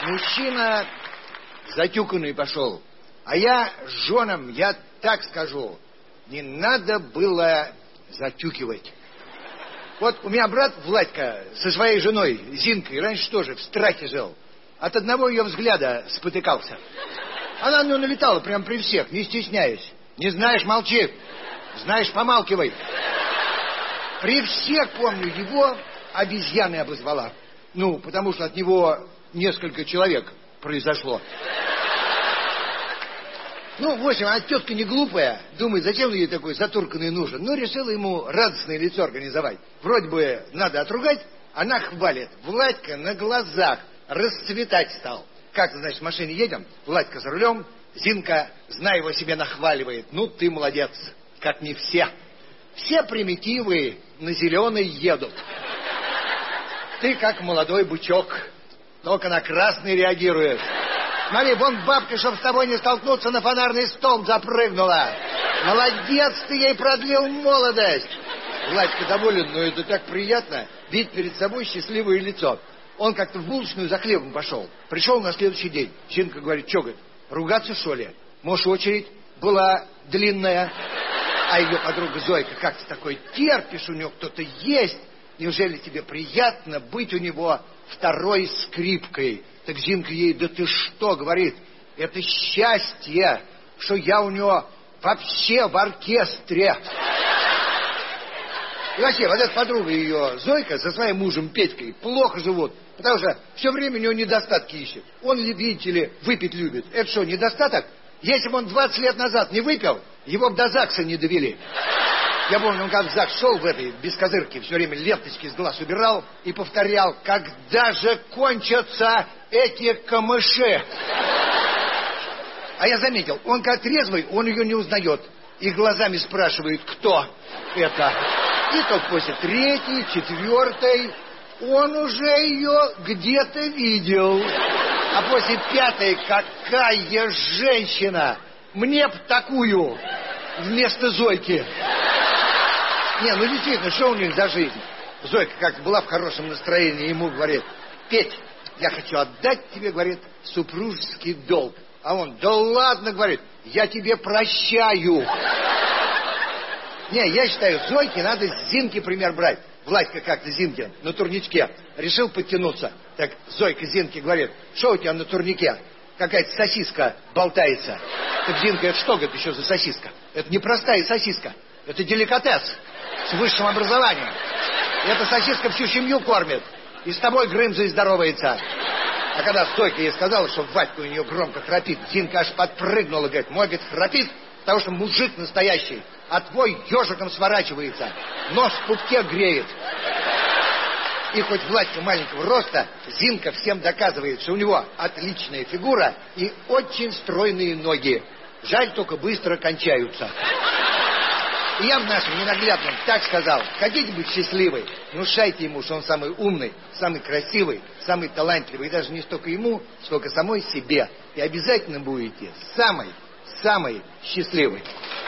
Мужчина затюканный пошел. А я с женам, я так скажу, не надо было затюкивать. Вот у меня брат Владька со своей женой Зинкой раньше тоже в страхе жил. От одного ее взгляда спотыкался. Она на него налетала прямо при всех, не стесняясь. Не знаешь — молчи, знаешь — помалкивай. При всех, помню, его обезьяной обозвала. Ну, потому что от него несколько человек произошло. Ну, в общем, а тетка не глупая, думает, зачем ей такой затурканный нужен. Ну, решила ему радостное лицо организовать. Вроде бы надо отругать, она хвалит. Владька на глазах расцветать стал. Как-то, значит, в машине едем, Владька за рулем, Зинка, зная его, себе нахваливает. Ну, ты молодец, как не все. Все примитивы на зеленый едут. Ты как молодой бычок, только на красный реагируешь. Смотри, вон бабка, чтоб с тобой не столкнуться, на фонарный столб запрыгнула. Молодец, ты ей продлил молодость. Владька доволен, но это так приятно, видеть перед собой счастливое лицо. Он как-то в булочную за хлебом пошел. Пришел на следующий день. Зинка говорит, что, говорит, ругаться, что ли? Может, очередь была длинная? А ее подруга Зойка, как ты такой терпишь, у него кто-то есть? Неужели тебе приятно быть у него второй скрипкой? Так Зинка ей, да ты что, говорит, это счастье, что я у него вообще в оркестре. И вообще, вот эта подруга ее, Зойка, со своим мужем Петькой, плохо живут, потому что все время у него недостатки ищет. Он, видите ли, выпить любит. Это что, недостаток? Если бы он 20 лет назад не выпил, его бы до ЗАГСа не довели. Я помню, он как в ЗАГС шел в этой, без козырки, все время ленточки с глаз убирал и повторял, когда же кончатся эти камыши. А я заметил, он как трезвый, он ее не узнает. И глазами спрашивает, кто это. И только после третьей, четвертой он уже ее где-то видел. А после пятой, какая женщина! Мне б такую вместо Зойки. Не, ну действительно, что у них за жизнь? Зойка как-то была в хорошем настроении, ему говорит, Петь, я хочу отдать тебе, говорит, супружеский долг. А он, да ладно, говорит, я тебе прощаю. Не, я считаю, Зойке надо с Зинки пример брать. Владька как-то Зинке на турничке решил подтянуться. Так Зойка Зинке говорит, что у тебя на турнике? Какая-то сосиска болтается. Так Зинка, это что, говорит, еще за сосиска? Это не простая сосиска, это деликатес с высшим образованием. Эта сосиска всю семью кормит. И с тобой Грымзой здоровается. А когда Зойка ей сказала, что Вадька у нее громко храпит, Зинка аж подпрыгнула, говорит, мой, говорит, храпит, потому что мужик настоящий, а твой ежиком сворачивается, нос в пупке греет. И хоть Владька маленького роста, Зинка всем доказывает, что у него отличная фигура и очень стройные ноги. Жаль, только быстро кончаются. И я в нашем ненаглядном так сказал, хотите быть счастливой, внушайте ему, что он самый умный, самый красивый, самый талантливый, и даже не столько ему, сколько самой себе. И обязательно будете самой счастливой.